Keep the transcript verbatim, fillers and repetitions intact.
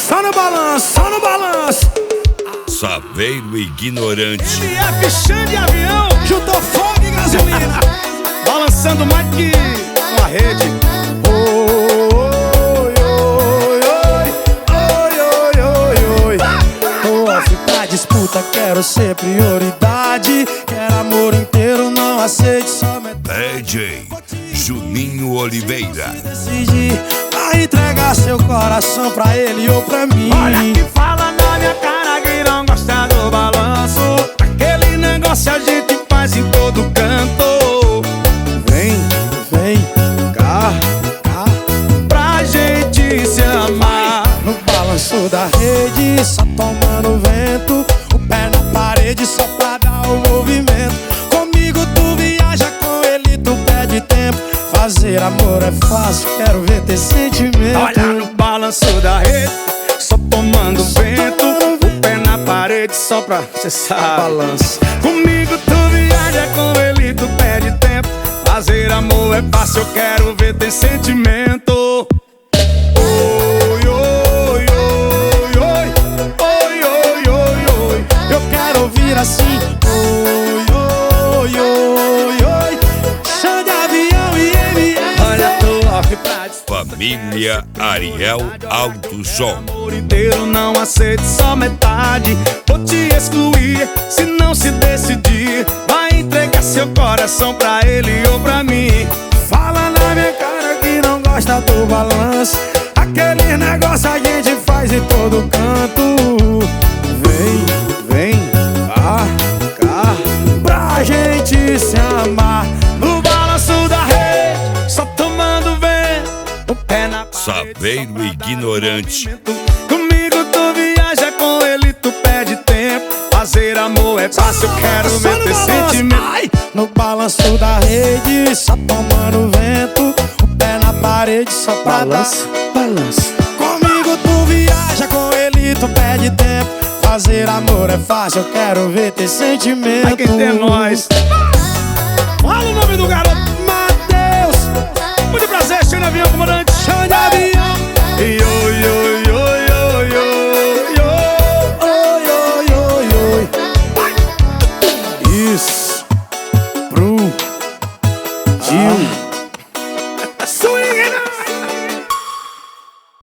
Só no balanço, só no balanço. Saveiro ignorante. M F Xande Avião, juntou fogo e gasolina. Balançando mais que uma rede. Oi, oi, oi, oi, oi, oi, oi. Tô off pra disputa, quero ser prioridade. Quero amor inteiro, não aceite só metade. D J Juninho Oliveira. Decidi, vai entregar seu coração pra ele ou pra mim. Olha que fala na minha cara que não gosta do balanço. Aquele negócio a gente faz em todo canto. Vem, vem, cá, cá, pra gente se amar. No balanço da rede, só tomando vento. O pé na parede só pra dar o movimento. Comigo tu viaja, com ele tu perde tempo. Fazer amor é fácil, quero ver ter sentimento. Olha no balanço da rede, só tomando vento. O pé na parede só pra, cê sabe, balança. Comigo tu viaja, com ele tu perde tempo. Fazer amor é fácil, eu quero ver ter sentimento. Oi, oi, oi, oi, oi, oi, oi, oi. Eu quero ouvir assim. Oi, oi, oi, oi. Xande Avião e M F. Olha, tô off pra Família Ariel Alto Som. amor inteiro, não aceito só metade. Vou te excluir se não se decidir. Vai entregar seu coração pra ele ou pra mim. Fala na minha cara que não gosta do balanço. Aquele negócio a gente faz em todo canto. Vem, vem, cá, cá, pra gente se amar. No balanço da rede, só tomando vento. O pé na parede, Saveiro ignorante. comigo tu viaja, com ele tu perde tempo. Fazer amor é fácil, eu quero ver ter sentimento. Ai, no balanço da rede, só tomando vento. O pé na parede só pra balança, balança. Comigo tu viaja, com ele tu perde tempo. Fazer amor é fácil, eu quero ver ter sentimento. Ai, quem tem nós.